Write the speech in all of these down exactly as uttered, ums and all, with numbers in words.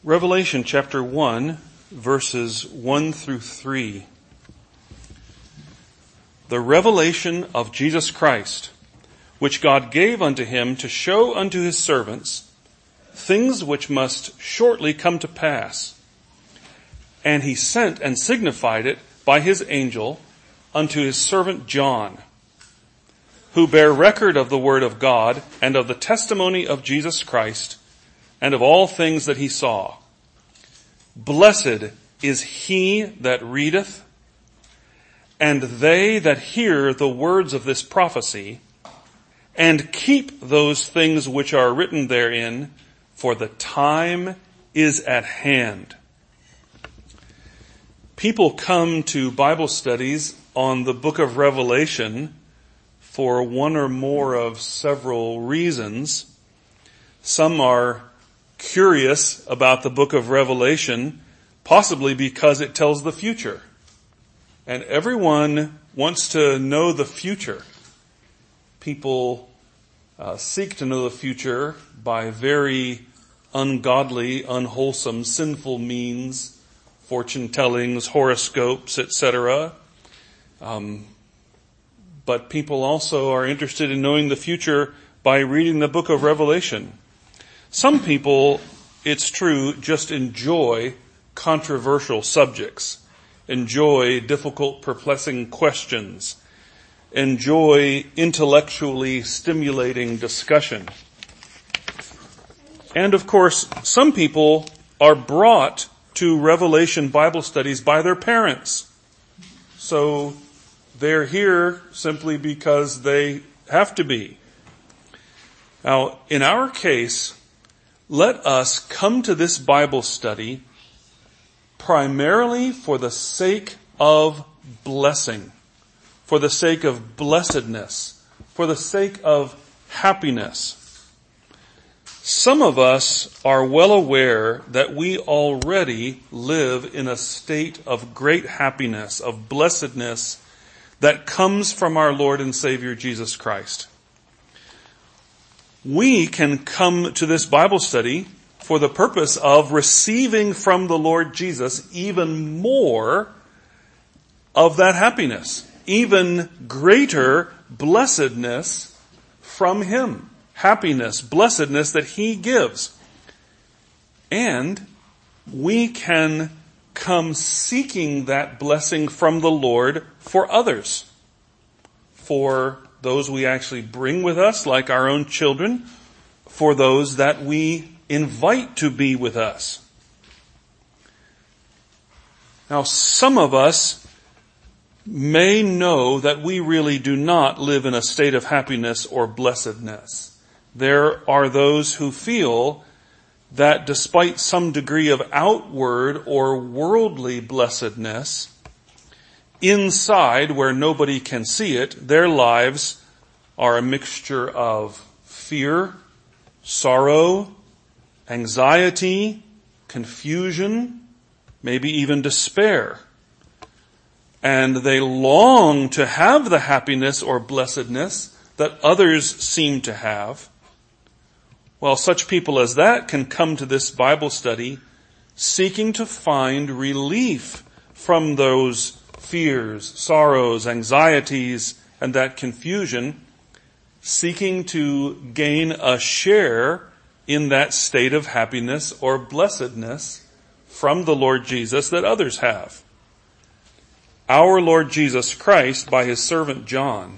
Revelation chapter one, verses one through three. The revelation of Jesus Christ, which God gave unto him to show unto his servants things which must shortly come to pass. And he sent and signified it by his angel unto his servant John, who bare record of the word of God and of the testimony of Jesus Christ, and of all things that he saw. Blessed is he that readeth, and they that hear the words of this prophecy, and keep those things which are written therein, for the time is at hand. People come to Bible studies on the book of Revelation for one or more of several reasons. Some are curious about the book of Revelation, possibly because it tells the future. And everyone wants to know the future. People uh, seek to know the future by very ungodly, unwholesome, sinful means, fortune tellings, horoscopes, et cetera. Um, but people also are interested in knowing the future by reading the book of Revelation. Some people, it's true, just enjoy controversial subjects, enjoy difficult, perplexing questions, enjoy intellectually stimulating discussion. And of course, some people are brought to Revelation Bible studies by their parents. So they're here simply because they have to be. Now, in our case, let us come to this Bible study primarily for the sake of blessing, for the sake of blessedness, for the sake of happiness. Some of us are well aware that we already live in a state of great happiness, of blessedness that comes from our Lord and Savior Jesus Christ. We can come to this Bible study for the purpose of receiving from the Lord Jesus even more of that happiness, even greater blessedness from him. Happiness, blessedness that he gives. And we can come seeking that blessing from the Lord for others, for those we actually bring with us, like our own children, for those that we invite to be with us. Now, some of us may know that we really do not live in a state of happiness or blessedness. There are those who feel that despite some degree of outward or worldly blessedness, inside, where nobody can see it, their lives are a mixture of fear, sorrow, anxiety, confusion, maybe even despair. And they long to have the happiness or blessedness that others seem to have. Well, such people as that can come to this Bible study seeking to find relief from those fears, sorrows, anxieties, and that confusion, seeking to gain a share in that state of happiness or blessedness from the Lord Jesus that others have. Our Lord Jesus Christ, by his servant John,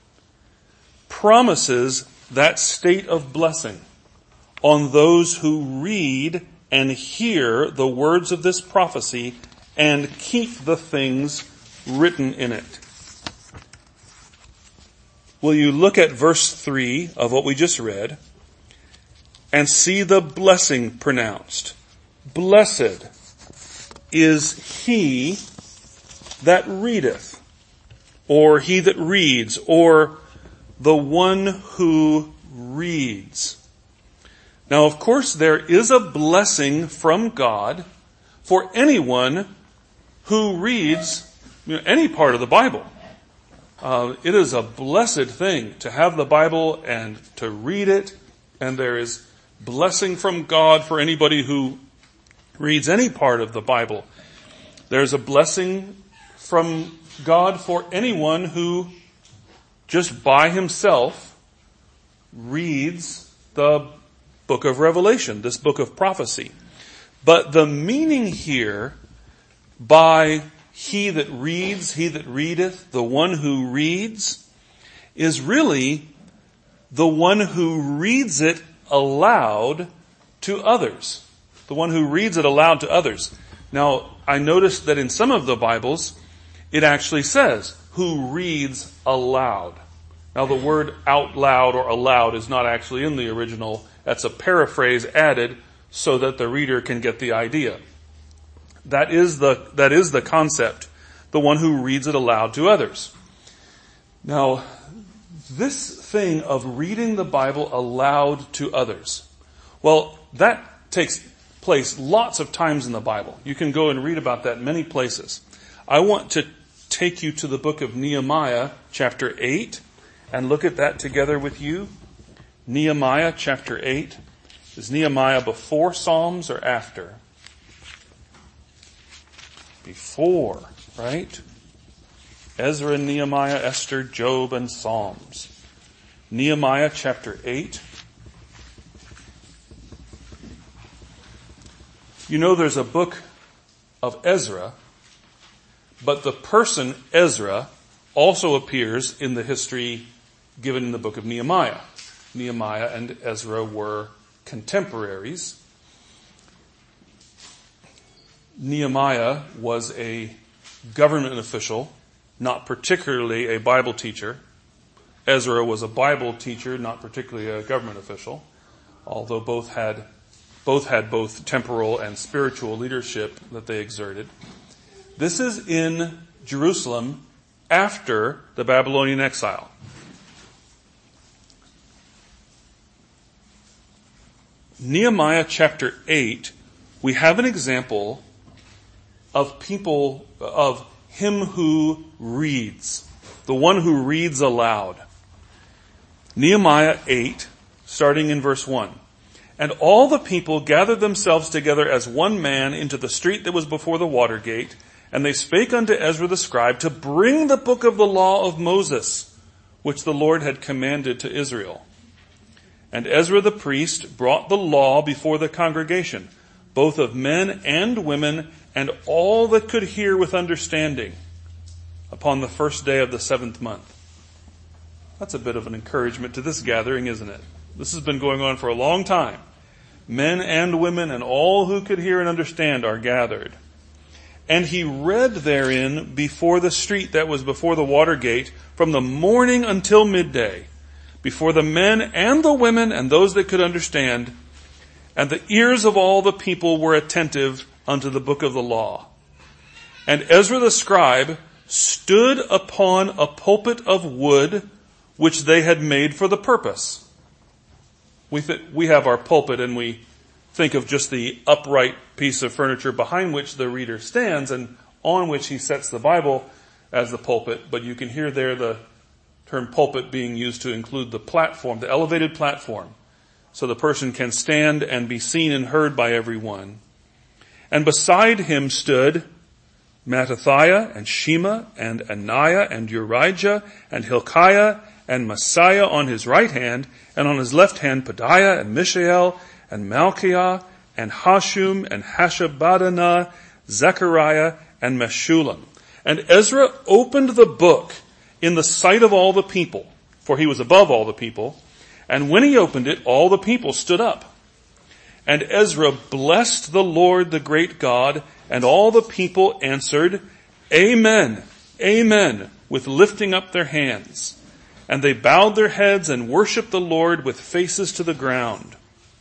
promises that state of blessing on those who read and hear the words of this prophecy and keep the things written in it. Will you look at verse three of what we just read and see the blessing pronounced? Blessed is he that readeth, or he that reads, or the one who reads. Now, of course, there is a blessing from God for anyone who reads you know, any part of the Bible. Uh, it is a blessed thing to have the Bible and to read it, and there is blessing from God for anybody who reads any part of the Bible, there's a blessing from God for anyone who just by himself reads the book of Revelation, this book of prophecy. But the meaning here by he that reads, he that readeth, the one who reads, is really the one who reads it aloud to others. The one who reads it aloud to others. Now, I noticed that in some of the Bibles, it actually says, who reads aloud. Now, the word out loud or aloud is not actually in the original. That's a paraphrase added so that the reader can get the idea. That is the, that is the concept. The one who reads it aloud to others. Now, this thing of reading the Bible aloud to others, well, that takes place lots of times in the Bible. You can go and read about that in many places. I want to take you to the book of Nehemiah, chapter eight, and look at that together with you. Nehemiah, chapter eight. Is Nehemiah before Psalms or after? Before, right? Ezra and Nehemiah, Esther, Job, and Psalms. Nehemiah chapter eight. You know there's a book of Ezra, but the person Ezra also appears in the history given in the book of Nehemiah. Nehemiah and Ezra were contemporaries. Nehemiah was a government official, not particularly a Bible teacher. Ezra was a Bible teacher, not particularly a government official, although both had both had both temporal and spiritual leadership that they exerted. This is in Jerusalem after the Babylonian exile. Nehemiah chapter eight, we have an example of people, of him who reads, the one who reads aloud. Nehemiah eight, starting in verse one. And all the people gathered themselves together as one man into the street that was before the water gate, and they spake unto Ezra the scribe to bring the book of the law of Moses, which the Lord had commanded to Israel. And Ezra the priest brought the law before the congregation, both of men and women, and all that could hear with understanding, upon the first day of the seventh month. That's a bit of an encouragement to this gathering, isn't it? This has been going on for a long time. Men and women and all who could hear and understand are gathered. And he read therein before the street that was before the water gate from the morning until midday, before the men and the women and those that could understand. And the ears of all the people were attentive unto the book of the law. And Ezra the scribe stood upon a pulpit of wood which they had made for the purpose. We th- we have our pulpit and we think of just the upright piece of furniture behind which the reader stands and on which he sets the Bible as the pulpit. But you can hear there the term pulpit being used to include the platform, the elevated platform, so the person can stand and be seen and heard by everyone. And beside him stood Mattathiah and Shema and Ananiah and Urijah and Hilkiah and Messiah on his right hand, and on his left hand Pedaiah and Mishael and Malchiah and Hashum and Hashabaddanah, Zechariah and Meshullam. And Ezra opened the book in the sight of all the people, for he was above all the people. And when he opened it, all the people stood up. And Ezra blessed the Lord, the great God, and all the people answered, Amen, Amen, with lifting up their hands. And they bowed their heads and worshipped the Lord with faces to the ground.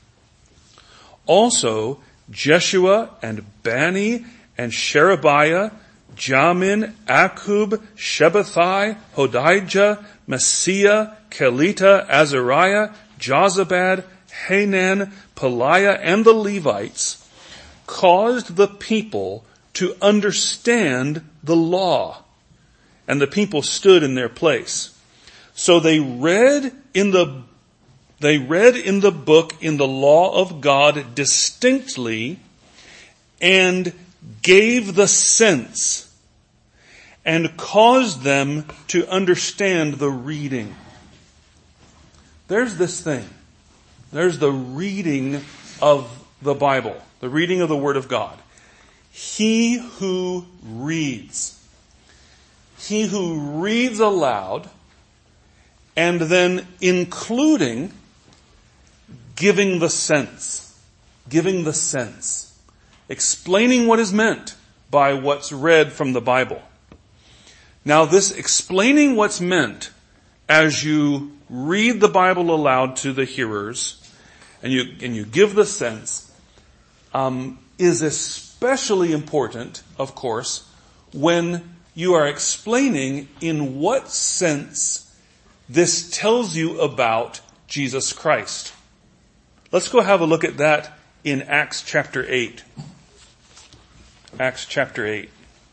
Also, Jeshua and Bani and Sherebiah, Jamin, Akub, Shabbathai, Hodijah, Messiah, Kelita, Azariah, Jozabad, Hanan, Peliah, and the Levites caused the people to understand the law. And the people stood in their place. So they read in the, they read in the book in the law of God distinctly and gave the sense and caused them to understand the reading. There's this thing. There's the reading of the Bible, the reading of the Word of God. He who reads, he who reads aloud, and then including giving the sense, giving the sense, explaining what is meant by what's read from the Bible. Now, this explaining what's meant as you read the Bible aloud to the hearers, and you and you give the sense, um, is especially important, of course, when you are explaining in what sense this tells you about Jesus Christ. Let's go have a look at that in Acts chapter eight. Acts chapter eight.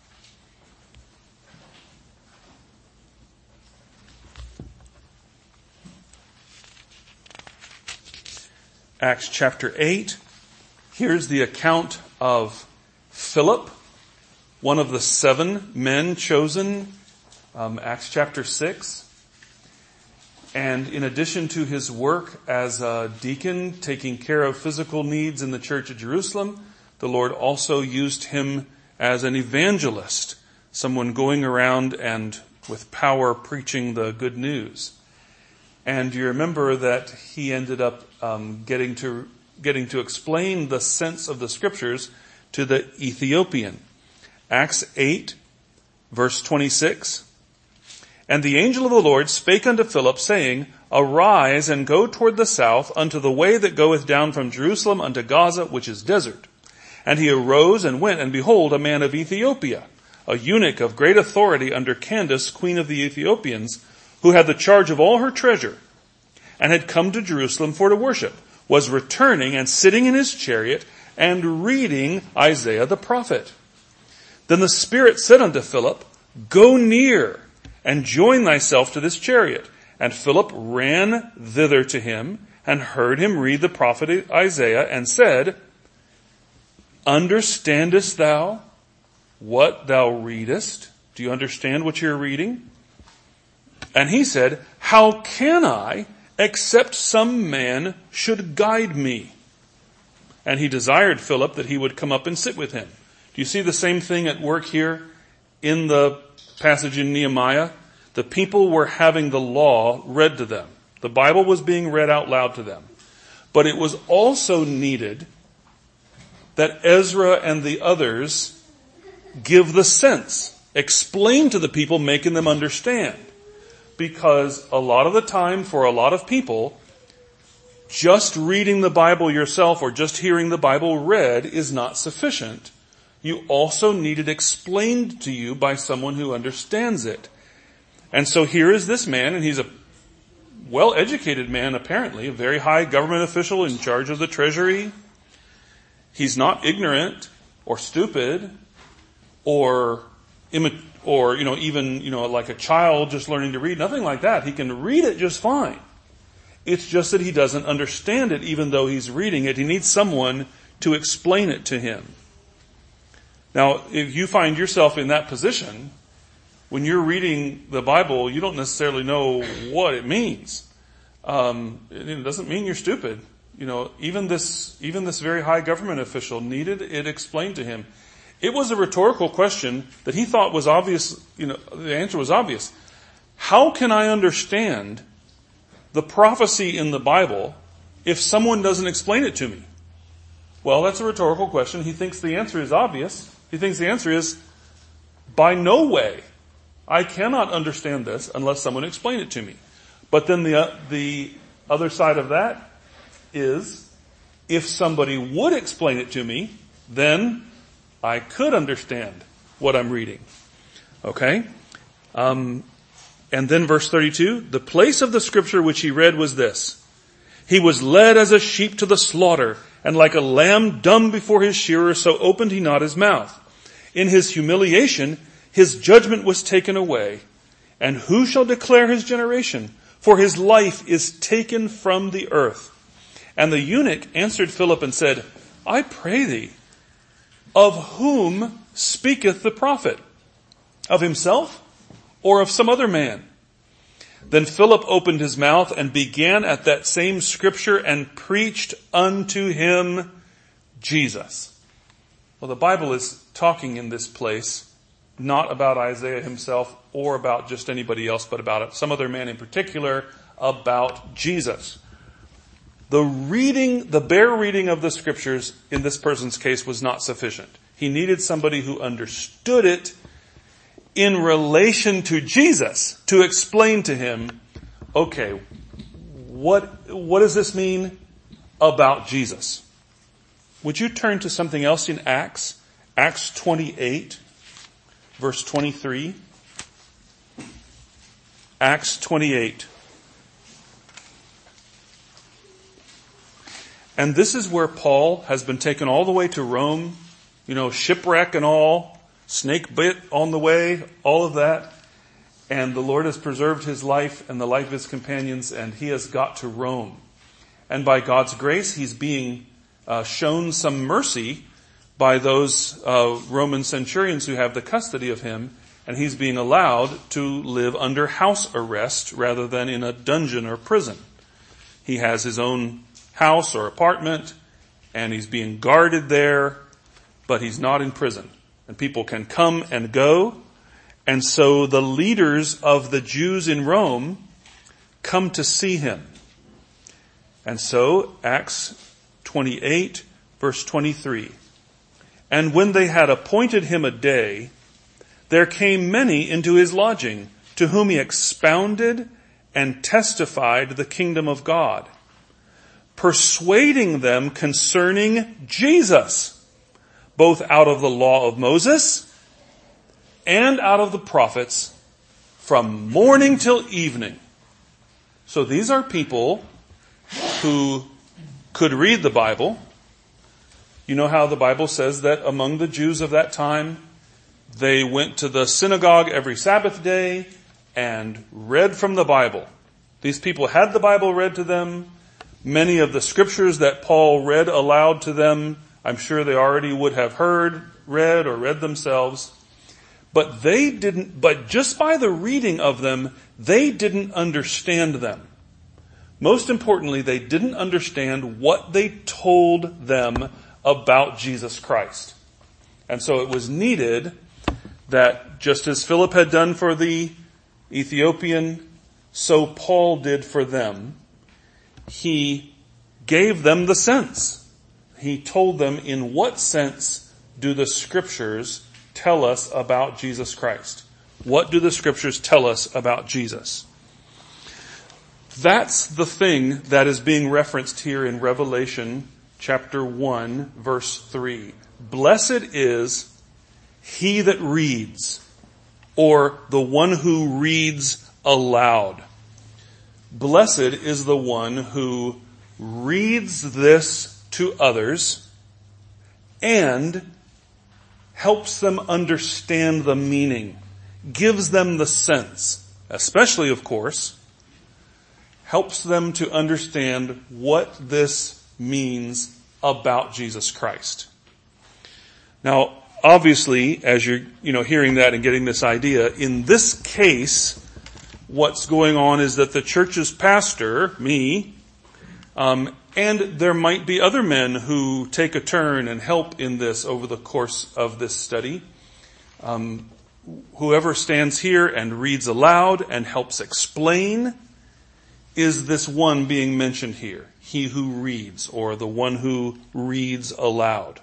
Acts chapter eight. Here's the account of Philip, one of the seven men chosen. Um, Acts chapter six. And in addition to his work as a deacon, taking care of physical needs in the church at Jerusalem, the Lord also used him as an evangelist, someone going around and with power preaching the good news. And you remember that he ended up um, getting to getting to explain the sense of the scriptures to the Ethiopian. Acts eight, verse twenty-six. And the angel of the Lord spake unto Philip, saying, Arise and go toward the south unto the way that goeth down from Jerusalem unto Gaza, which is desert. And he arose and went, and behold, a man of Ethiopia, a eunuch of great authority under Candace, queen of the Ethiopians, who had the charge of all her treasure, and had come to Jerusalem for to worship, was returning and sitting in his chariot and reading Isaiah the prophet. Then the Spirit said unto Philip, Go near and join thyself to this chariot. And Philip ran thither to him and heard him read the prophet Isaiah and said, Understandest thou what thou readest? Do you understand what you're reading? And he said, How can I, except some man should guide me? And he desired Philip that he would come up and sit with him. Do you see the same thing at work here in the passage in Nehemiah? The people were having the law read to them. The Bible was being read out loud to them. But it was also needed that Ezra and the others give the sense, explain to the people, making them understand. Because a lot of the time, for a lot of people, just reading the Bible yourself or just hearing the Bible read is not sufficient. You also need it explained to you by someone who understands it. And so here is this man, and he's a well-educated man apparently, a very high government official in charge of the treasury. He's not ignorant or stupid or immature. Or, you know, even, you know, like a child just learning to read. Nothing like that. He can read it just fine. It's just that he doesn't understand it even though he's reading it. He needs someone to explain it to him. Now, if you find yourself in that position, when you're reading the Bible, you don't necessarily know what it means. Um, it doesn't mean you're stupid. You know, even this, even this very high government official needed it explained to him. It was a rhetorical question that he thought was obvious. You know, the answer was obvious. How can I understand the prophecy in the Bible if someone doesn't explain it to me? Well, that's a rhetorical question. He thinks the answer is obvious. He thinks the answer is, by no way. I cannot understand this unless someone explains it to me. But then the, uh, the other side of that is, if somebody would explain it to me, then I could understand what I'm reading. Okay? Um, and then verse thirty-two, the place of the scripture which he read was this. He was led as a sheep to the slaughter, and like a lamb dumb before his shearer, so opened he not his mouth. In his humiliation, his judgment was taken away. And who shall declare his generation? For his life is taken from the earth. And the eunuch answered Philip and said, I pray thee, of whom speaketh the prophet? Of himself or of some other man? Then Philip opened his mouth and began at that same scripture and preached unto him Jesus. Well, the Bible is talking in this place not about Isaiah himself or about just anybody else, but about some other man in particular, about Jesus. The reading, the bare reading of the scriptures in this person's case was not sufficient. He needed somebody who understood it in relation to Jesus to explain to him, okay, what, what does this mean about Jesus? Would you turn to something else in Acts? Acts twenty-eight, verse twenty-three. Acts twenty-eight. And this is where Paul has been taken all the way to Rome, you know, shipwreck and all, snake bit on the way, all of that. And the Lord has preserved his life and the life of his companions, and he has got to Rome. And by God's grace, he's being uh, shown some mercy by those uh, Roman centurions who have the custody of him, and he's being allowed to live under house arrest rather than in a dungeon or prison. He has his own house or apartment, and he's being guarded there, but he's not in prison. And people can come and go. And so the leaders of the Jews in Rome come to see him. And so, Acts twenty-eight, verse twenty-three. And when they had appointed him a day, there came many into his lodging, to whom he expounded and testified the kingdom of God, persuading them concerning Jesus, both out of the law of Moses and out of the prophets, from morning till evening. So these are people who could read the Bible. You know how the Bible says that among the Jews of that time, they went to the synagogue every Sabbath day and read from the Bible. These people had the Bible read to them. Many of the scriptures that Paul read aloud to them, I'm sure they already would have heard, read, or read themselves. But they didn't, but just by the reading of them, they didn't understand them. Most importantly, they didn't understand what they told them about Jesus Christ. And so it was needed that just as Philip had done for the Ethiopian, so Paul did for them. He gave them the sense. He told them, in what sense do the scriptures tell us about Jesus Christ? What do the scriptures tell us about Jesus? That's the thing that is being referenced here in Revelation chapter one, verse three. Blessed is he that reads, or the one who reads aloud. Blessed is the one who reads this to others and helps them understand the meaning, gives them the sense, especially, of course, helps them to understand what this means about Jesus Christ. Now, obviously, as you're, you know, hearing that and getting this idea, in this case, what's going on is that the church's pastor, me, um, and there might be other men who take a turn and help in this over the course of this study. Um, whoever stands here and reads aloud and helps explain is this one being mentioned here. He who reads, or the one who reads aloud.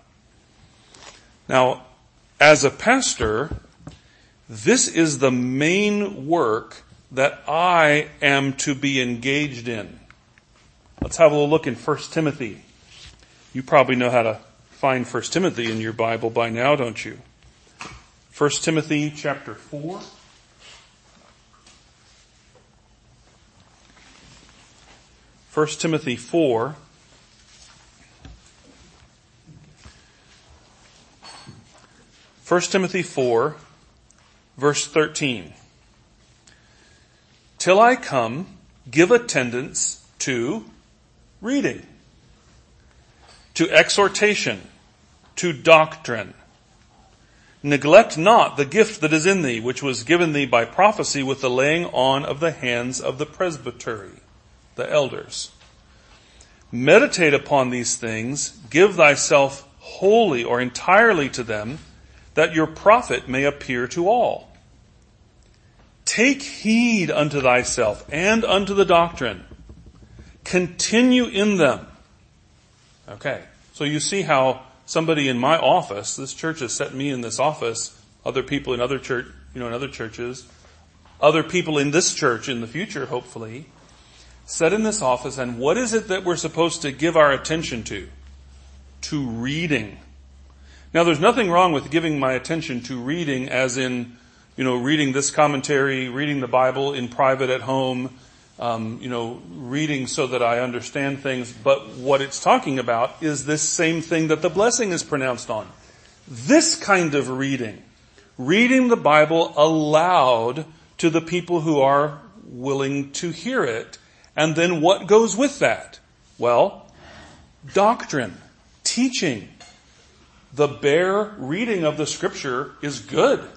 Now, as a pastor, this is the main work that I am to be engaged in. Let's have a little look in First Timothy. You probably know how to find First Timothy in your Bible by now, don't you? First Timothy chapter four. First Timothy four. First Timothy four, verse thirteen. Till I come, give attendance to reading, to exhortation, to doctrine. Neglect not the gift that is in thee, which was given thee by prophecy with the laying on of the hands of the presbytery, the elders. Meditate upon these things, give thyself wholly or entirely to them, that your profit may appear to all. Take heed unto thyself and unto the doctrine. Continue in them. Okay, so you see how somebody in my office, this church has set me in this office, other people in other church, you know, in other churches, other people in this church in the future, hopefully, set in this office, and what is it that we're supposed to give our attention to? To reading. Now, there's nothing wrong with giving my attention to reading as in, you know, reading this commentary, reading the Bible in private at home, um, you know, reading so that I understand things. But what it's talking about is this same thing that the blessing is pronounced on. This kind of reading. Reading the Bible aloud to the people who are willing to hear it. And then what goes with that? Well, doctrine, teaching. The bare reading of the Scripture is good.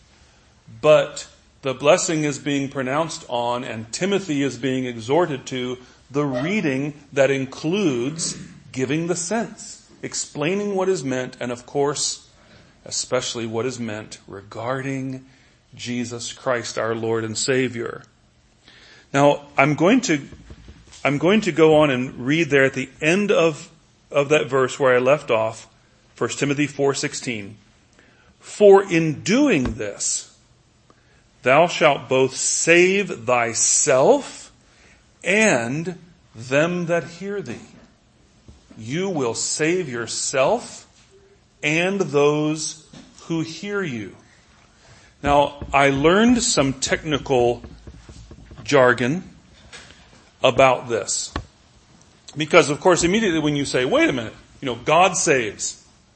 But the blessing is being pronounced on, and Timothy is being exhorted to, the reading that includes giving the sense, explaining what is meant, and of course, especially what is meant regarding Jesus Christ, our Lord and Savior. Now, I'm going to, I'm going to go on and read there at the end of, of that verse where I left off, First Timothy four sixteen. For in doing this, thou shalt both save thyself and them that hear thee. You will save yourself and those who hear you. Now, I learned some technical jargon about this. Because, of course, immediately when you say, wait a minute, you know, God saves.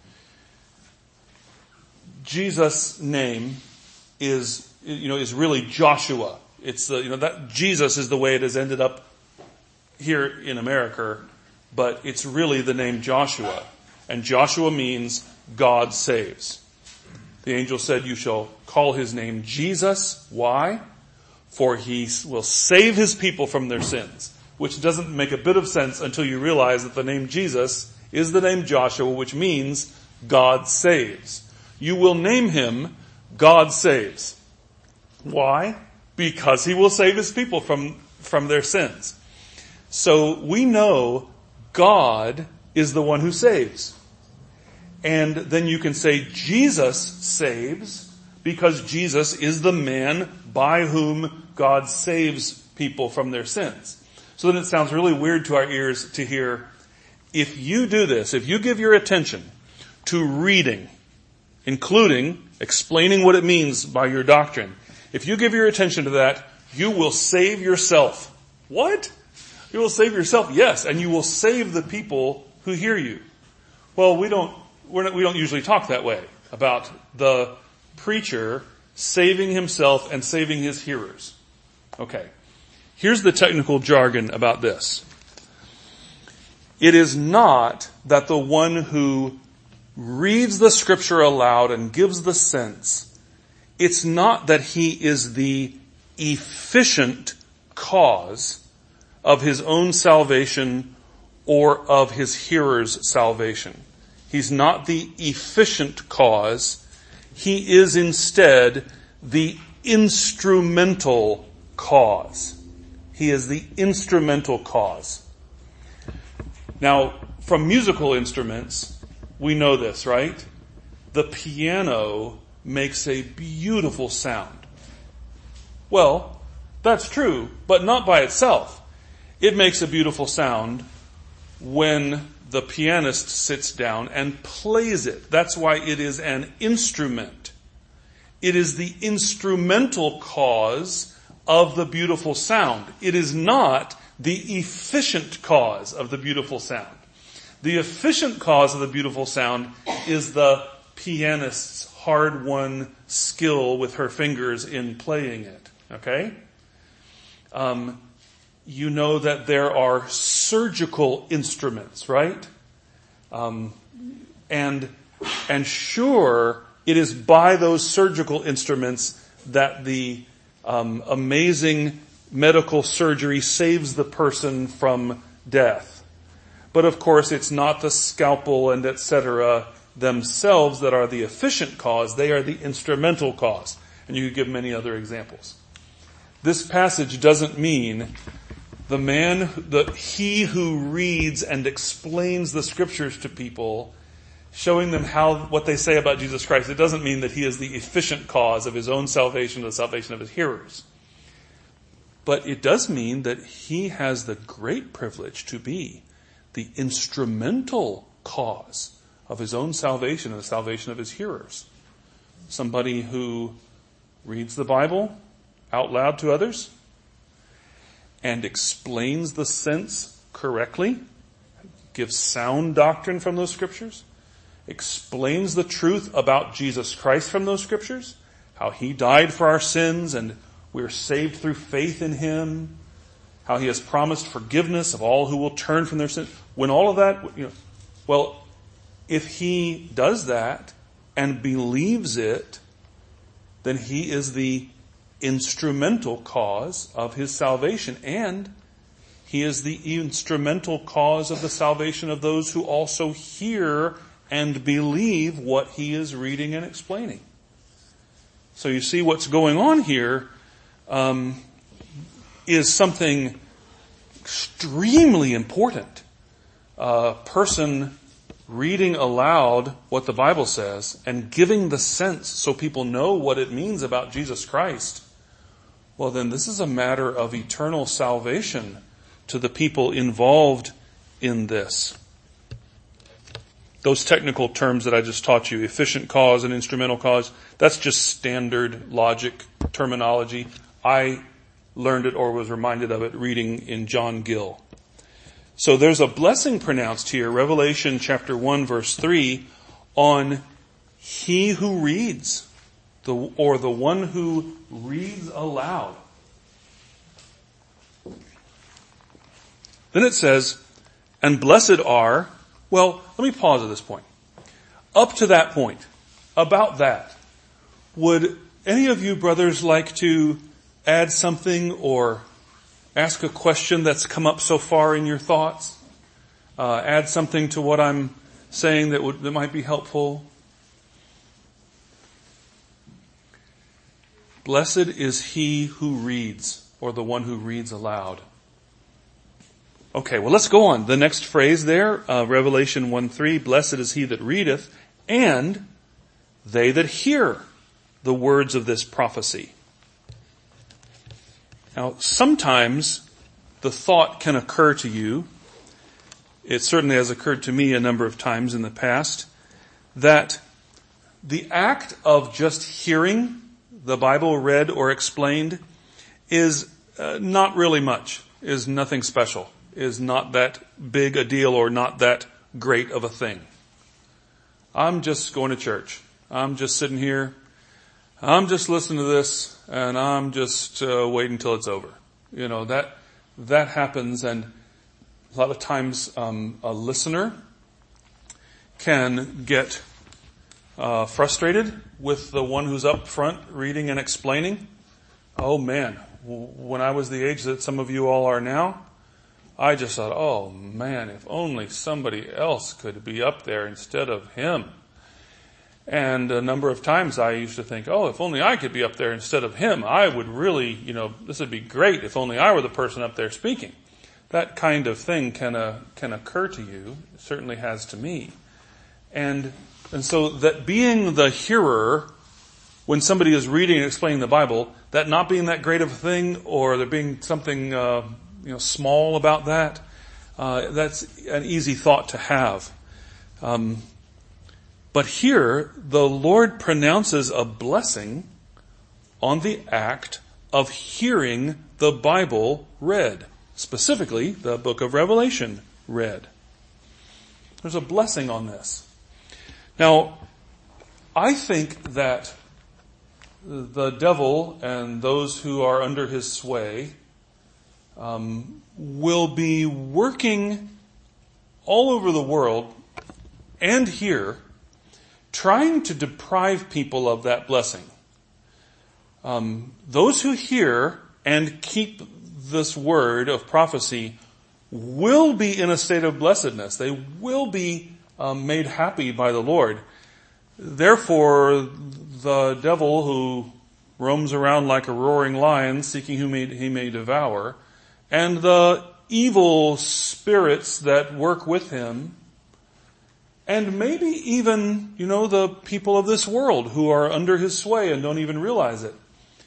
Jesus' name is, you know, is really Joshua. It's the, you know, that Jesus is the way it has ended up here in America, but it's really the name Joshua. And Joshua means God saves. The angel said, you shall call his name Jesus. Why? For he will save his people from their sins. Which doesn't make a bit of sense until you realize that the name Jesus is the name Joshua, which means God saves. You will name him God saves. Why? Because he will save his people from, from their sins. So we know God is the one who saves. And then you can say Jesus saves because Jesus is the man by whom God saves people from their sins. So then it sounds really weird to our ears to hear, if you do this, if you give your attention to reading, including explaining what it means by your doctrine, if you give your attention to that, you will save yourself. What? You will save yourself? Yes, and you will save the people who hear you. Well, we don't, we're not, we don't usually talk that way about the preacher saving himself and saving his hearers. Okay. Here's the technical jargon about this. It is not that the one who reads the Scripture aloud and gives the sense, it's not that he is the efficient cause of his own salvation or of his hearers' salvation. He's not the efficient cause. He is instead the instrumental cause. He is the instrumental cause. Now, from musical instruments, we know this, right? The piano makes a beautiful sound. Well, that's true, but not by itself. It makes a beautiful sound when the pianist sits down and plays it. That's why it is an instrument. It is the instrumental cause of the beautiful sound. It is not the efficient cause of the beautiful sound. The efficient cause of the beautiful sound is the pianist's hard-won skill with her fingers in playing it. Okay? Um, you know that there are surgical instruments, right? Um, and And sure, it is by those surgical instruments that the um, amazing medical surgery saves the person from death. But of course, it's not the scalpel and et cetera themselves that are the efficient cause. They are the instrumental cause. And you could give many other examples. This passage doesn't mean the man, the, he who reads and explains the scriptures to people, showing them how, what they say about Jesus Christ. It doesn't mean that he is the efficient cause of his own salvation or the salvation of his hearers. But it does mean that he has the great privilege to be the instrumental cause of his own salvation and the salvation of his hearers. Somebody who reads the Bible out loud to others and explains the sense correctly, gives sound doctrine from those scriptures, explains the truth about Jesus Christ from those scriptures, how he died for our sins and we're saved through faith in him, how he has promised forgiveness of all who will turn from their sins. When all of that, you know, well, if he does that and believes it, then he is the instrumental cause of his salvation, and he is the instrumental cause of the salvation of those who also hear and believe what he is reading and explaining. So you see what's going on here um, is something extremely important. A person reading aloud what the Bible says and giving the sense so people know what it means about Jesus Christ, well then this is a matter of eternal salvation to the people involved in this. Those technical terms that I just taught you, efficient cause and instrumental cause, that's just standard logic terminology. I learned it or was reminded of it reading in John Gill. So there's a blessing pronounced here, Revelation chapter one verse three, on he who reads, the, or the one who reads aloud. Then it says, and blessed are, well, let me pause at this point. Up to that point, about that, would any of you brothers like to add something or ask a question that's come up so far in your thoughts? Uh, add something to what I'm saying that would, that might be helpful? Blessed is he who reads, or the one who reads aloud. Okay, well let's go on. The next phrase there, uh, Revelation one three, blessed is he that readeth, and they that hear the words of this prophecy. Now, sometimes the thought can occur to you, it certainly has occurred to me a number of times in the past, that the act of just hearing the Bible read or explained is uh, not really much, is nothing special, is not that big a deal or not that great of a thing. I'm just going to church. I'm just sitting here. I'm just listening to this and I'm just uh, waiting until it's over. You know, that that happens, and a lot of times um, a listener can get uh, frustrated with the one who's up front reading and explaining. Oh man, when I was the age that some of you all are now, I just thought, oh man, if only somebody else could be up there instead of him. And a number of times I used to think, oh, if only I could be up there instead of him, I would really, you know, this would be great if only I were the person up there speaking. That kind of thing can uh, can occur to you. It certainly has to me. And and so that being the hearer, when somebody is reading and explaining the Bible, that not being that great of a thing, or there being something uh, you know small about that, uh, that's an easy thought to have. Um, But here, the Lord pronounces a blessing on the act of hearing the Bible read. Specifically, the book of Revelation read. There's a blessing on this. Now, I think that the devil and those who are under his sway um, will be working all over the world and here trying to deprive people of that blessing. Um, those who hear and keep this word of prophecy will be in a state of blessedness. They will be um, made happy by the Lord. Therefore, the devil who roams around like a roaring lion seeking whom he, he may devour, and the evil spirits that work with him, and maybe even, you know, the people of this world who are under his sway and don't even realize it,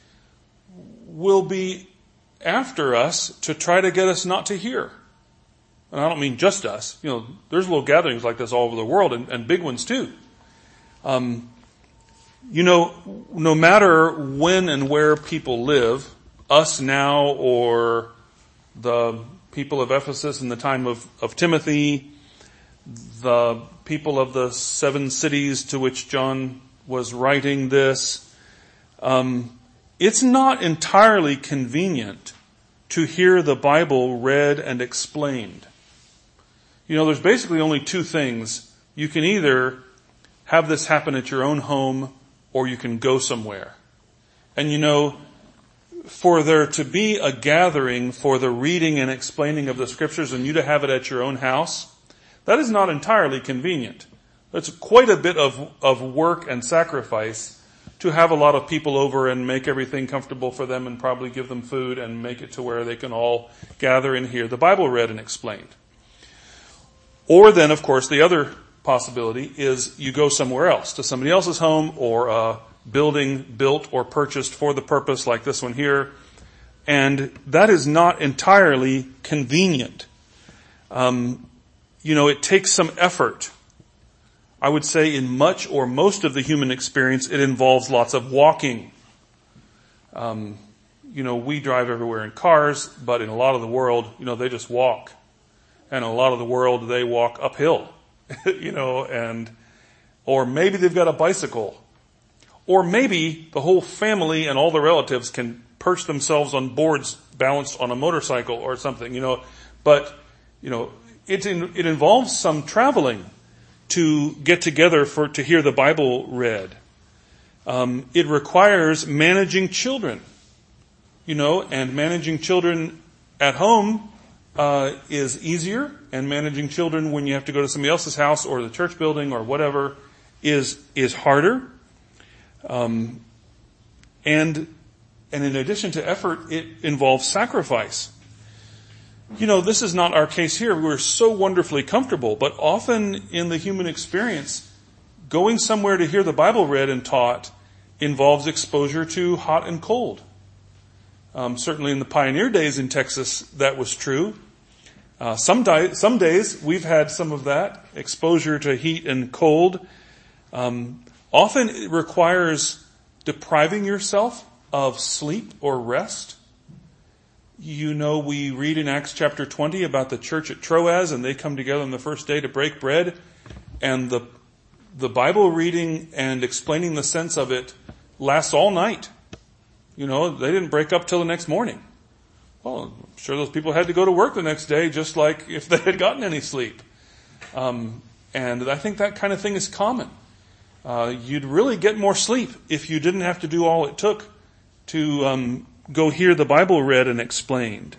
will be after us to try to get us not to hear. And I don't mean just us. You know, there's little gatherings like this all over the world, and, and big ones too. Um, you know, no matter when and where people live, us now or the people of Ephesus in the time of, of Timothy, the people of the seven cities to which John was writing this, um, it's not entirely convenient to hear the Bible read and explained. You know, there's basically only two things. You can either have this happen at your own home, or you can go somewhere. And you know, for there to be a gathering for the reading and explaining of the scriptures and you to have it at your own house, that is not entirely convenient. It's quite a bit of, of work and sacrifice to have a lot of people over and make everything comfortable for them and probably give them food and make it to where they can all gather and hear the Bible read and explained. Or then, of course, the other possibility is you go somewhere else, to somebody else's home or a building built or purchased for the purpose like this one here. And that is not entirely convenient. Um, you know, it takes some effort. I would say in much or most of the human experience, it involves lots of walking. Um, you know, we drive everywhere in cars, but in a lot of the world, you know, they just walk. And in a lot of the world, they walk uphill, you know, and, or maybe they've got a bicycle. Or maybe the whole family and all the relatives can perch themselves on boards balanced on a motorcycle or something, you know. But, you know, it, it involves some traveling to get together for, to hear the Bible read. Um, it requires managing children, you know, and managing children at home Uh, is easier, and managing children when you have to go to somebody else's house or the church building or whatever is is harder. Um, and and in addition to effort, it involves sacrifice. You know, this is not our case here. We're so wonderfully comfortable, but often in the human experience, going somewhere to hear the Bible read and taught involves exposure to hot and cold. Um, certainly in the pioneer days in Texas, that was true. Uh, some, di- some days we've had some of that, exposure to heat and cold. Um, often it requires depriving yourself of sleep or rest. You know, we read in Acts chapter twenty about the church at Troas, and they come together on the first day to break bread, and the the Bible reading and explaining the sense of it lasts all night. You know, they didn't break up till the next morning. Well, I'm sure those people had to go to work the next day, just like if they had gotten any sleep. Um, and I think that kind of thing is common. Uh, you'd really get more sleep if you didn't have to do all it took to um, go hear the Bible read and explained.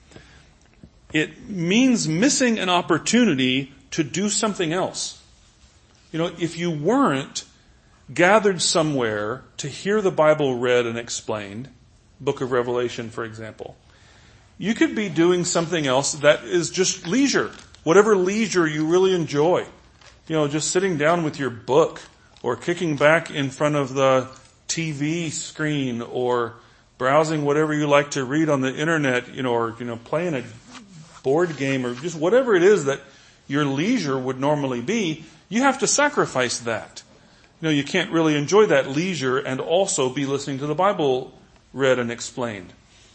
It means missing an opportunity to do something else. You know, if you weren't gathered somewhere to hear the Bible read and explained, Book of Revelation, for example, you could be doing something else that is just leisure, whatever leisure you really enjoy. You know, just sitting down with your book or kicking back in front of the T V screen or browsing whatever you like to read on the internet, you know, or, you know, playing a board game or just whatever it is that your leisure would normally be. You have to sacrifice that. You know, you can't really enjoy that leisure and also be listening to the Bible read and explained.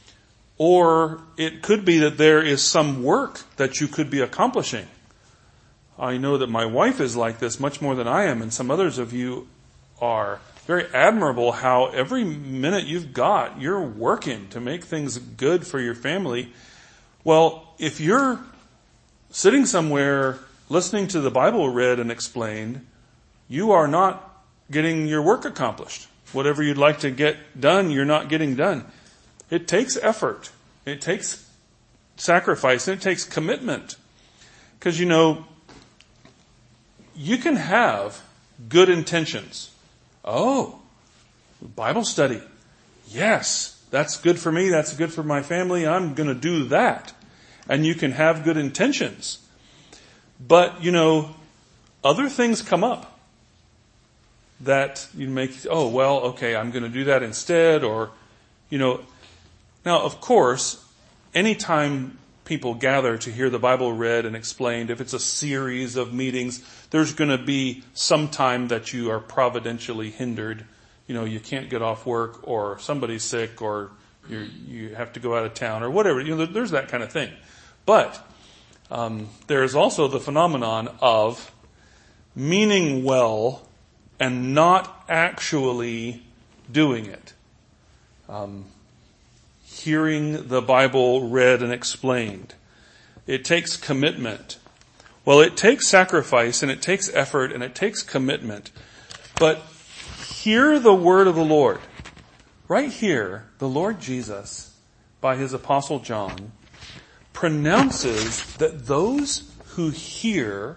Or it could be that there is some work that you could be accomplishing. I know that my wife is like this much more than I am, and some others of you are. Very admirable how every minute you've got, you're working to make things good for your family. Well, if you're sitting somewhere listening to the Bible read and explained, you are not getting your work accomplished. Whatever you'd like to get done, you're not getting done. It takes effort. It takes sacrifice, and it takes commitment. Because, you know, you can have good intentions. Oh, Bible study. Yes, that's good for me. That's good for my family. I'm going to do that. And you can have good intentions. But, you know, other things come up that you make, oh, well, okay, I'm going to do that instead. Or, you know, now, of course, anytime people gather to hear the Bible read and explained, if it's a series of meetings, there's going to be some time that you are providentially hindered. You know, you can't get off work, or somebody's sick, or you you have to go out of town, or whatever. You know, there's that kind of thing. But um, there is also the phenomenon of meaning well and not actually doing it. Um, hearing the Bible read and explained. It takes commitment. Well, it takes sacrifice, and it takes effort, and it takes commitment. But hear the word of the Lord. Right here, the Lord Jesus, by his apostle John, pronounces that those who hear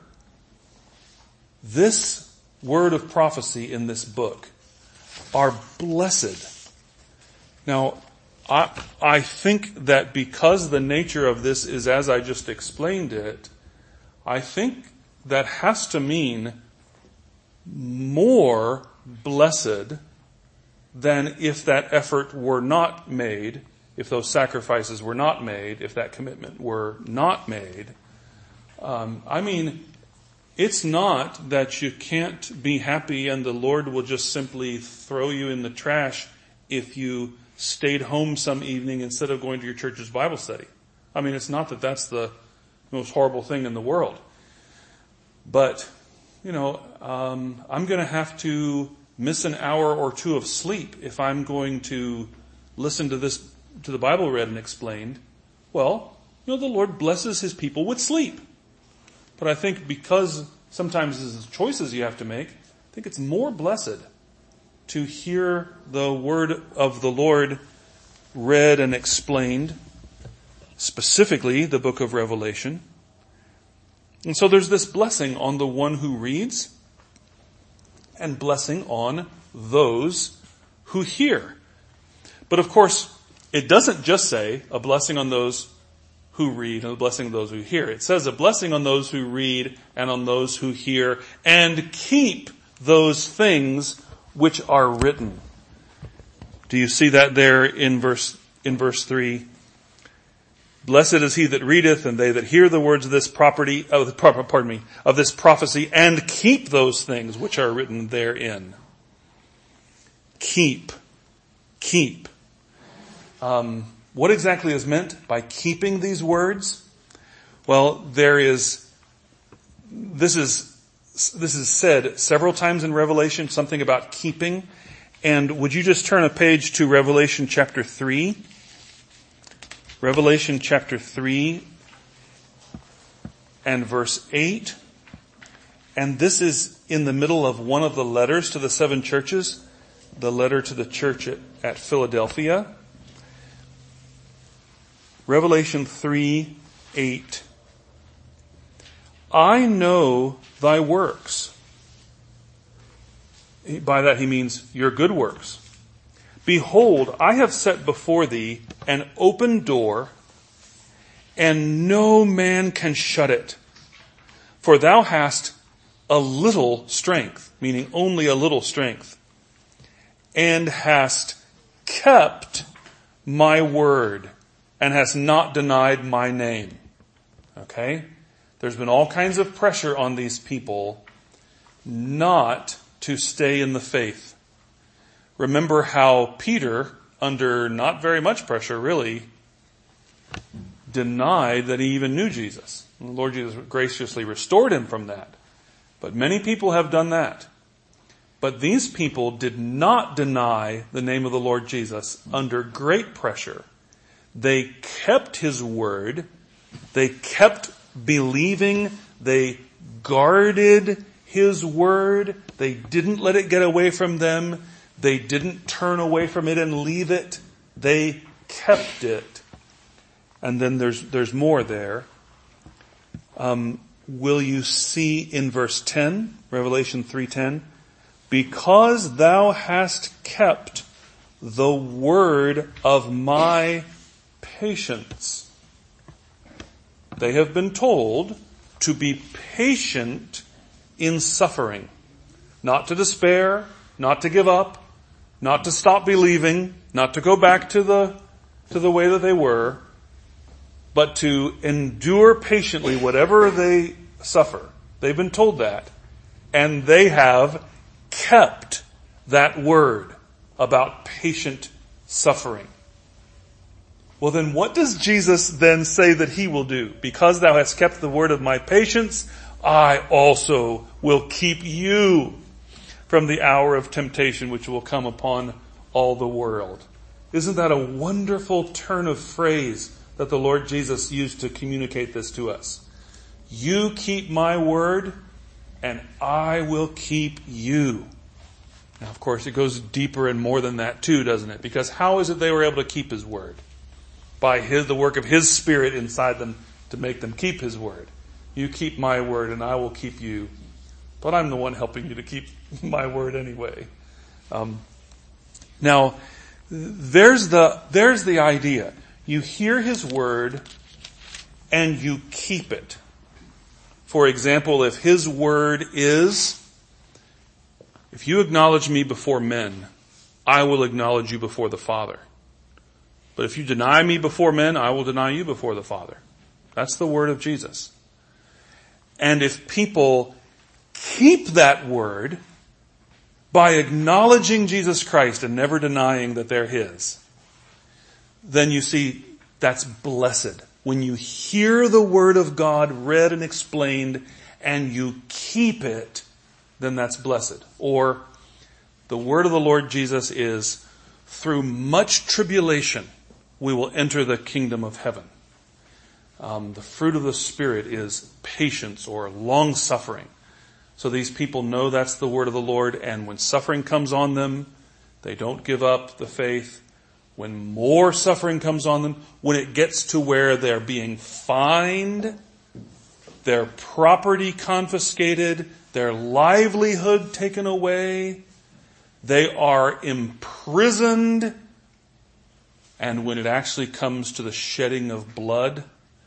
this word of prophecy in this book are blessed. Now, I, I think that because the nature of this is as I just explained it, I think that has to mean more blessed than if that effort were not made, if those sacrifices were not made, if that commitment were not made. Um, I mean, it's not that you can't be happy and the Lord will just simply throw you in the trash if you stayed home some evening instead of going to your church's Bible study. I mean, it's not that that's the most horrible thing in the world. But, you know, um, I'm going to have to miss an hour or two of sleep if I'm going to listen to this, to the Bible read and explained. Well, you know, the Lord blesses his people with sleep. But I think because sometimes there's choices you have to make, I think it's more blessed to hear the word of the Lord read and explained, specifically the book of Revelation. And so there's this blessing on the one who reads and blessing on those who hear. But of course, it doesn't just say a blessing on those who read and a blessing on those who hear. It says a blessing on those who read and on those who hear and keep those things which are written. Do you see that there in verse in verse three? Blessed is he that readeth, and they that hear the words of this property, oh, the, pardon me, of this prophecy, and keep those things which are written therein. Keep, keep. Um, what exactly is meant by keeping these words? Well, there is. This is this is said several times in Revelation, something about keeping. And would you just turn a page to Revelation chapter three? Revelation chapter three and verse eight. And this is in the middle of one of the letters to the seven churches, the letter to the church at, at Philadelphia. Revelation three eight. I know thy works. By that he means your good works. Behold, I have set before thee an open door, and no man can shut it. For thou hast a little strength, meaning only a little strength, and hast kept my word, and hast not denied my name. Okay? There's been all kinds of pressure on these people not to stay in the faith. Remember how Peter, under not very much pressure really, denied that he even knew Jesus. And the Lord Jesus graciously restored him from that. But many people have done that. But these people did not deny the name of the Lord Jesus under great pressure. They kept his word. They kept believing. They guarded His word. They didn't let it get away from them. They didn't turn away from it and leave it. They kept it. And then there's, there's more there. Um, will you see in verse ten, Revelation three ten, because thou hast kept the word of my patience. They have been told to be patient in suffering, not to despair, not to give up, not to stop believing, not to go back to the, to the way that they were, but to endure patiently whatever they suffer. They've been told that. And they have kept that word about patient suffering. Well, then what does Jesus then say that he will do? Because thou hast kept the word of my patience, I also will keep you from the hour of temptation which will come upon all the world. Isn't that a wonderful turn of phrase that the Lord Jesus used to communicate this to us? You keep my word, and I will keep you. Now, of course, it goes deeper and more than that too, doesn't it? Because how is it they were able to keep his word? By his, the work of his Spirit inside them to make them keep his word. You keep my word, and I will keep you. But I'm the one helping you to keep my word anyway. Um, now, there's the, there's the idea. You hear his word, and you keep it. For example, if his word is, if you acknowledge me before men, I will acknowledge you before the Father. But if you deny me before men, I will deny you before the Father. That's the word of Jesus. And if people keep that word by acknowledging Jesus Christ and never denying that they're his, then you see that's blessed. When you hear the word of God read and explained and you keep it, then that's blessed. Or the word of the Lord Jesus is, through much tribulation we will enter the kingdom of heaven. Um, the fruit of the Spirit is patience or long-suffering. So these people know that's the word of the Lord, and when suffering comes on them, they don't give up the faith. When more suffering comes on them, when it gets to where they're being fined, their property confiscated, their livelihood taken away, they are imprisoned, and when it actually comes to the shedding of blood,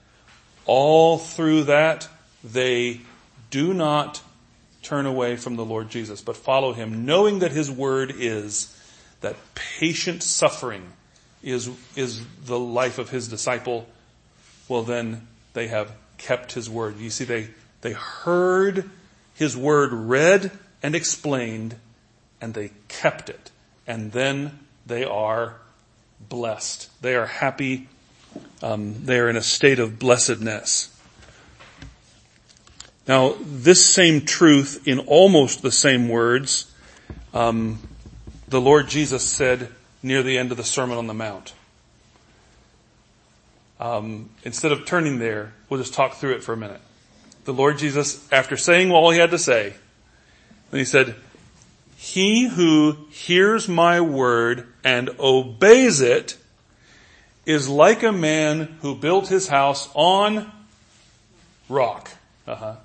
all through that, they do not turn away from the Lord Jesus, but follow him, knowing that his word is that patient suffering is, is the life of his disciple. Well, then they have kept his word. You see, they, they heard his word read and explained, and they kept it. And then they are blessed. They are happy. Um, they are in a state of blessedness. Now, this same truth in almost the same words, um, the Lord Jesus said near the end of the Sermon on the Mount. Um, instead of turning there, we'll just talk through it for a minute. The Lord Jesus, after saying all he had to say, then he said, he who hears my word and obeys it is like a man who built his house on rock. Uh-huh.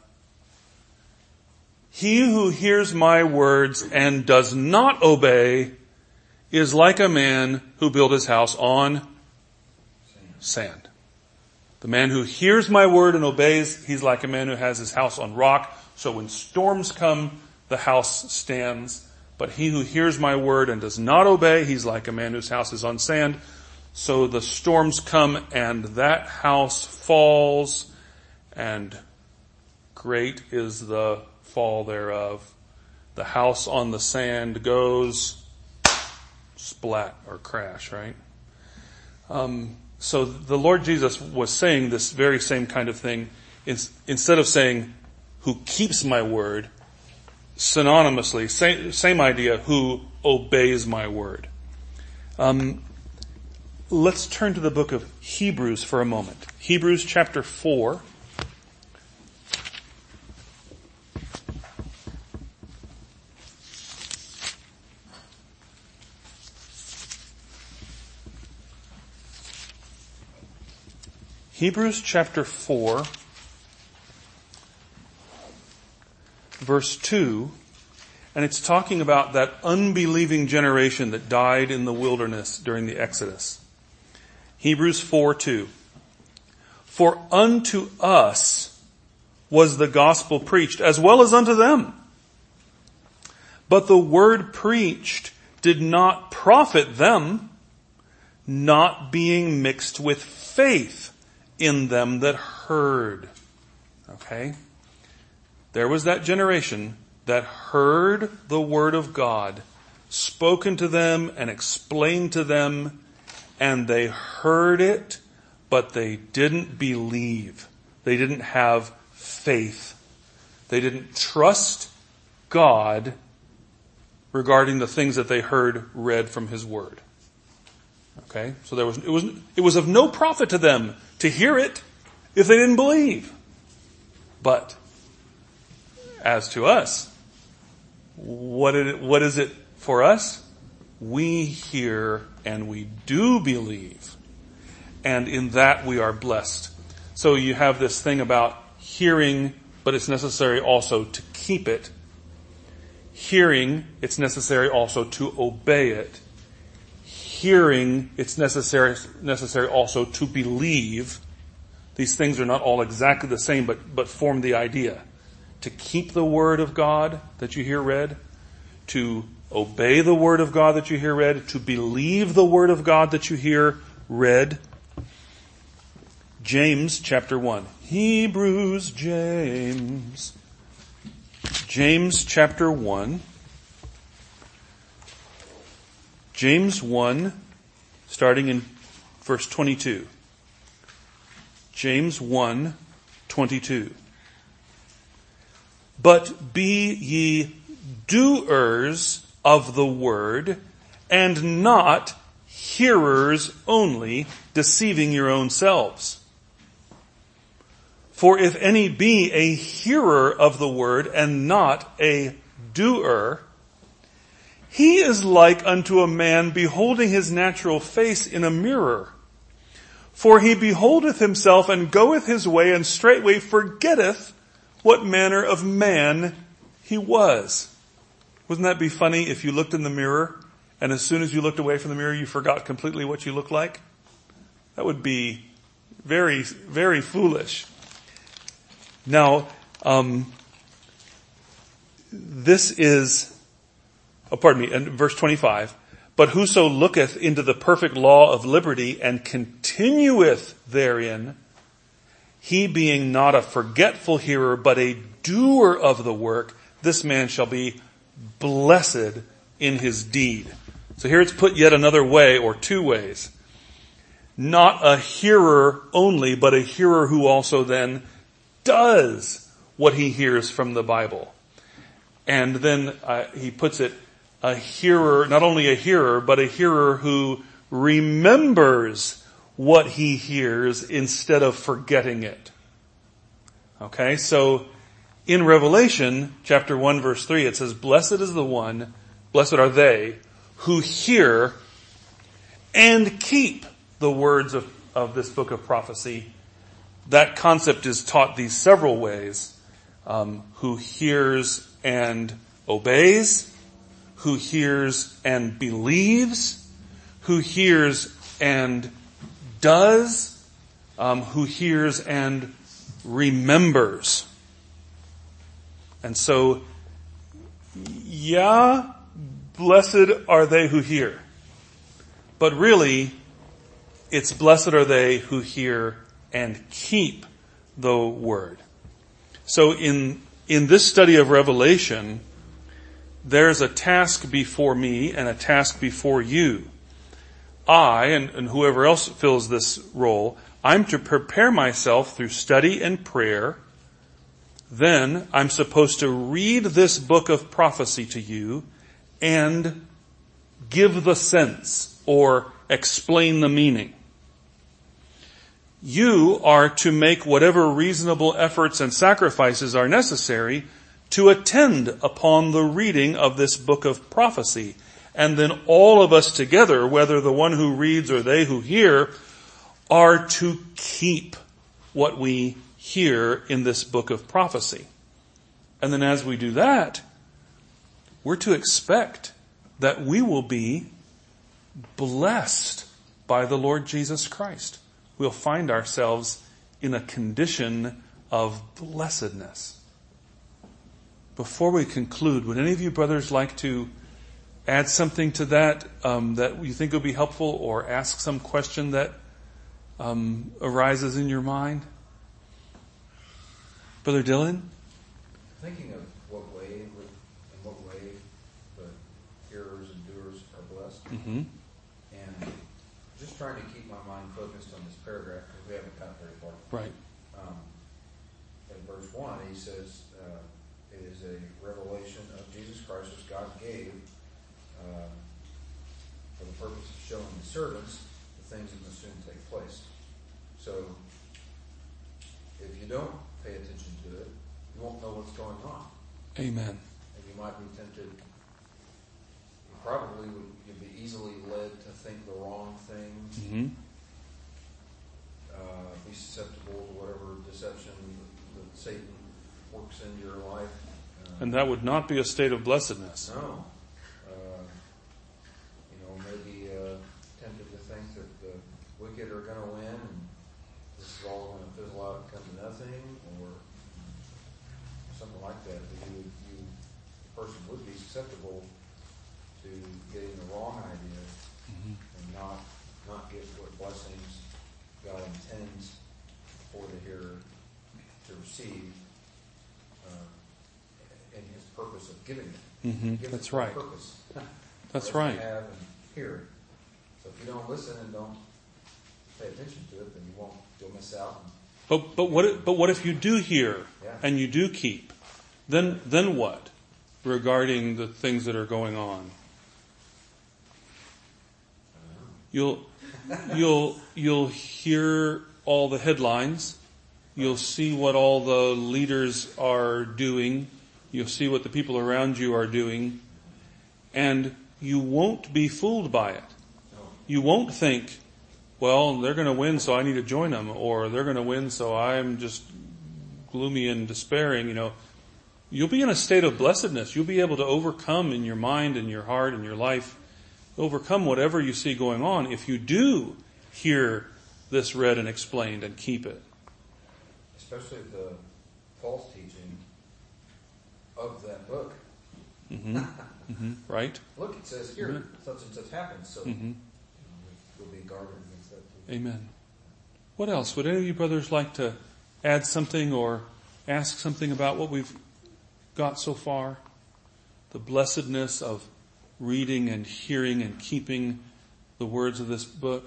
He who hears my words and does not obey is like a man who built his house on sand. The man who hears my word and obeys, he's like a man who has his house on rock. So when storms come, the house stands. But he who hears my word and does not obey, he's like a man whose house is on sand. So the storms come and that house falls, and great is the fall thereof. The house on the sand goes splat or crash, right? Um, so the Lord Jesus was saying this very same kind of thing. Instead of saying, who keeps my word, synonymously, same, same idea, who obeys my word. Um, let's turn to the book of Hebrews for a moment. Hebrews chapter four. Hebrews chapter four, verse two, and it's talking about that unbelieving generation that died in the wilderness during the Exodus. Hebrews four two. For unto us was the gospel preached, as well as unto them. But the word preached did not profit them, not being mixed with faith in them that heard. Okay? There was that generation that heard the word of God spoken to them and explained to them, and they heard it, but they didn't believe. They didn't have faith. They didn't trust God regarding the things that they heard read from His Word. Okay? So there was, it was, it was of no profit to them to hear it if they didn't believe. But as to us, what, it, what is it for us? We hear and we do believe. And in that we are blessed. So you have this thing about hearing, but it's necessary also to keep it. Hearing, it's necessary also to obey it. Hearing, it's necessary, necessary also to believe. These things are not all exactly the same, but, but form the idea. To keep the word of God that you hear read, to obey the word of God that you hear read, to believe the word of God that you hear read. James chapter one. Hebrews, James. James chapter one. James one, starting in verse twenty-two. James one, twenty-two. But be ye doers of the word, and not hearers only, deceiving your own selves. For if any be a hearer of the word and not a doer, he is like unto a man beholding his natural face in a mirror. For he beholdeth himself and goeth his way, and straightway forgetteth what manner of man he was. Wouldn't that be funny if you looked in the mirror and as soon as you looked away from the mirror you forgot completely what you looked like? That would be very, very foolish. Now, um, this is, oh, pardon me, and verse twenty-five. But whoso looketh into the perfect law of liberty and continueth therein, he being not a forgetful hearer, but a doer of the work, this man shall be blessed in his deed. So here it's put yet another way, or two ways. Not a hearer only, but a hearer who also then does what he hears from the Bible. And then uh, he puts it, a hearer, not only a hearer, but a hearer who remembers what he hears instead of forgetting it. Okay, so in Revelation chapter one verse three, it says, blessed is the one, blessed are they who hear and keep the words of, of this book of prophecy. That concept is taught these several ways. Um, who hears and obeys, who hears and believes, who hears and does, um, who hears and remembers. And so, yeah, blessed are they who hear. But really, it's blessed are they who hear and keep the word. So in, in this study of Revelation, there's a task before me and a task before you. I, and, and whoever else fills this role, I'm to prepare myself through study and prayer. Then I'm supposed to read this book of prophecy to you and give the sense or explain the meaning. You are to make whatever reasonable efforts and sacrifices are necessary to attend upon the reading of this book of prophecy. And then all of us together, whether the one who reads or they who hear, are to keep what we hear in this book of prophecy. And then as we do that, we're to expect that we will be blessed by the Lord Jesus Christ. We'll find ourselves in a condition of blessedness. Before we conclude, would any of you brothers like to add something to that um, that you think would be helpful, or ask some question that um, arises in your mind? Brother Dylan? Thinking of what way, in what way the hearers and doers are blessed, Mm-hmm. and just trying to keep my mind focused on this paragraph because we haven't got very far. Right. Um, in verse one, he says uh, it is a revelation of Jesus Christ which God gave uh, for the purpose of showing the servants the things that must soon take place. So, if you don't pay attention to it, you won't know what's going on. Amen. And you might be tempted, you probably would you'd be easily led to think the wrong things, Mm-hmm. uh, be susceptible to whatever deception that Satan works into your life. Uh, And that would not be a state of blessedness. No. Uh, you know, maybe uh, tempted to think that the wicked are going to win and this is all going to fizzle out and come to nothing, or something like that. That you, you, the person would be susceptible to getting the wrong idea Mm-hmm. and not not get what blessings God intends for the hearer to receive uh, in His purpose of giving it. Mm-hmm. Gives That's it for a right. Purpose. That's for us right. to have and hear it. So if you don't listen and don't pay attention to it, then you won't. You'll miss out. But but what if, but what if you do hear Yeah. and you do keep? Then then what regarding the things that are going on? You'll you'll you'll hear all the headlines. You'll see what all the leaders are doing. You'll see what the people around you are doing, and you won't be fooled by it. You won't think, well, they're going to win, so I need to join them, or they're going to win, so I'm just gloomy and despairing. You know, you'll be in a state of blessedness. You'll be able to overcome in your mind and your heart and your life, overcome whatever you see going on if you do hear this read and explained and keep it. Especially the false teaching of that book. Mm-hmm. Mm-hmm. Right? Look, it says here, Mhm. such and such happens, so Mm-hmm. you know, we'll be guarded against that too. Amen. What else? Would any of you brothers like to add something or ask something about what we've got so far? The blessedness of reading and hearing and keeping the words of this book.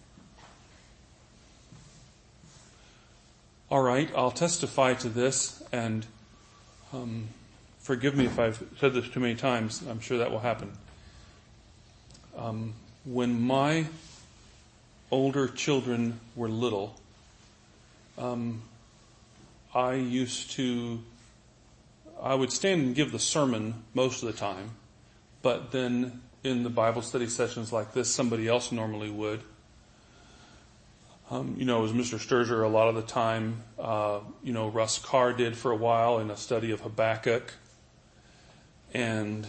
All right, I'll testify to this, and um, forgive me if I've said this too many times. I'm sure that will happen. Um, when my older children were little, um, I used to, I would stand and give the sermon most of the time, but then in the Bible study sessions like this, somebody else normally would. Um, you know, it was Mister Sturger a lot of the time. Uh, you know, Russ Carr did for a while in a study of Habakkuk. And,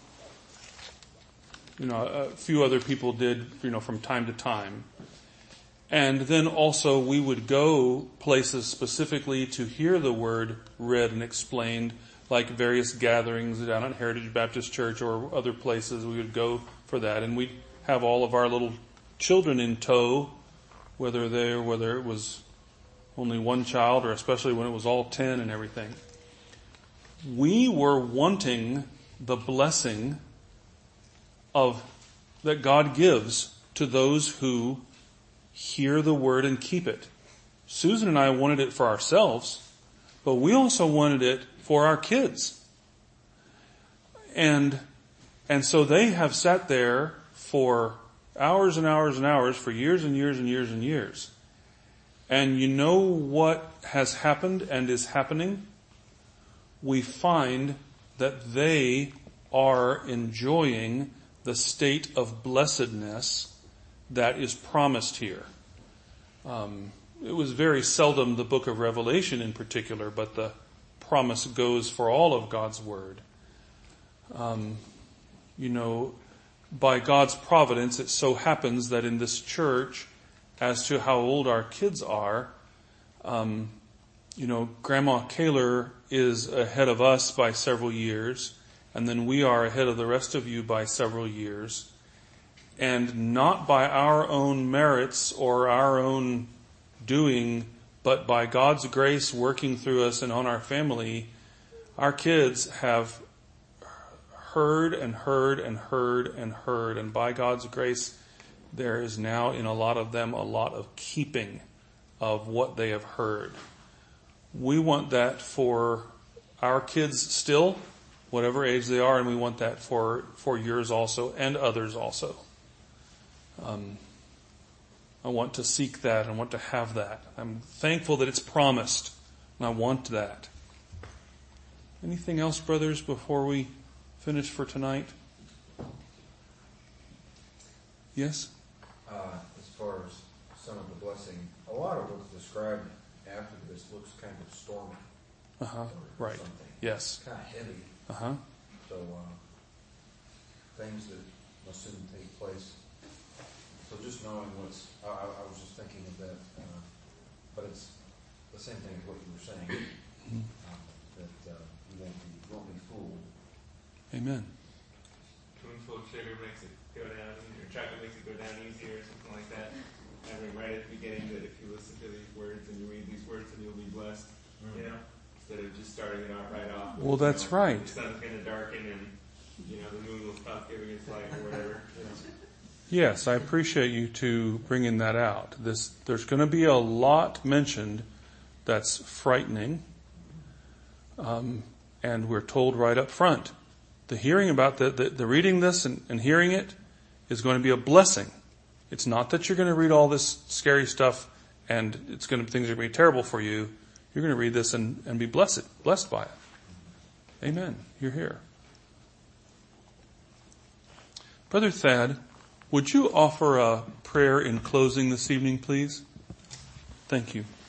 you know, a few other people did, you know, from time to time. And then also we would go places specifically to hear the word read and explained, like various gatherings down at Heritage Baptist Church or other places. We would go for that, and we'd have all of our little children in tow, whether they whether it was only one child or especially when it was all ten and everything. We were wanting the blessing of that God gives to those who hear the word and keep it. Susan and I wanted it for ourselves, but we also wanted it for our kids. And and so they have sat there for hours and hours and hours for years and years and years and years. And you know what has happened and is happening? We find that they are enjoying the state of blessedness that is promised here. Um, it was very seldom the book of Revelation in particular, but the promise goes for all of God's Word. Um, you know, by God's providence, it so happens that in this church, as to how old our kids are, um, you know, Grandma Kaler is ahead of us by several years, and then we are ahead of the rest of you by several years. And not by our own merits or our own doing, but by God's grace working through us and on our family, our kids have heard and heard and heard and heard. And by God's grace, there is now in a lot of them a lot of keeping of what they have heard. We want that for our kids still, whatever age they are, and we want that for, for yours also and others also. Um, I want to seek that. I want to have that. I'm thankful that it's promised, and I want that. Anything else, brothers, before we finish for tonight? Yes? Uh, as far as some of the blessing, a lot of what's described after this looks kind of stormy. Uh-huh. Or Right. something. Yes. It's kind of heavy. Uh-huh. So, uh, things that must soon take place. So just knowing what's, I, I I was just thinking of that, uh, but it's the same thing as what you were saying, Mm-hmm. uh, that uh, you won't be, you won't be fooled. Amen. Spoonful of sugar makes it go down, or chocolate makes it go down easier, or something like that. Having right at the beginning that if you listen to these words and you read these words, then you'll be blessed. Mm. You know, instead of just starting it out right off. Well, that's you know, right. The sun's going to darken, and you know the moon will stop giving its light or whatever. You know. Yes, I appreciate you to bringing that out. This, there's going to be a lot mentioned that's frightening, um, and we're told right up front. The hearing about the, the, the reading this and, and hearing it is going to be a blessing. It's not that you're going to read all this scary stuff and it's going to things are going to be terrible for you. You're going to read this and, and be blessed, blessed by it. Amen. You're here. Brother Thad, would you offer a prayer in closing this evening, please? Thank you.